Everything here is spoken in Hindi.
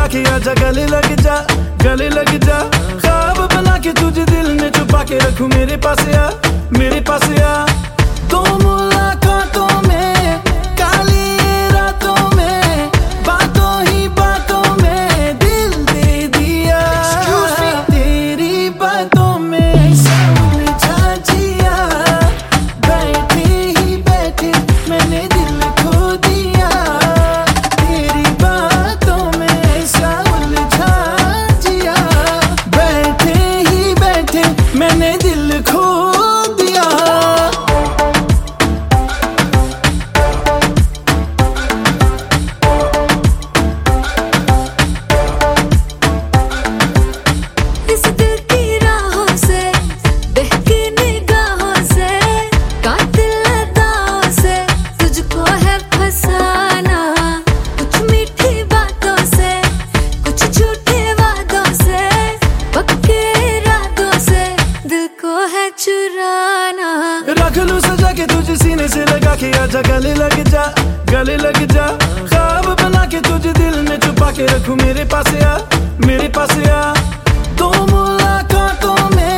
के आजा गले लग जा, गले लग जा। ख्वाब बना के तुझे दिल में छुपा के रखूं, मेरे पास आ, मेरे पास आ। दो मुलाकातों में, काली रातों में, बातों ही बातों में दिल दे दिया। तेरी बातों में उलझा जिया, बैठे ही बैठे मैंने दिल खो दिया। तेरी बातों में ऐसा उलझा जिया, बैठे ही बैठे मैंने दिल खो दिया। इस दिल की राहों से, बहकी निगाहों से, कातिल अदाओं से तुझको है फसाना। कुछ मीठी बातों से, कुछ झूठे वादों से, पक्के इरादों से दिल को है चुराना। रख लूं सजा के तुझे सीने से लगा के आजा गले लग जा, गले लग जा। ख्वाब बना के तुझे दिल में छुपा के रखूं, मेरे पास आ, मेरे पास आ। दो मुलाकातों में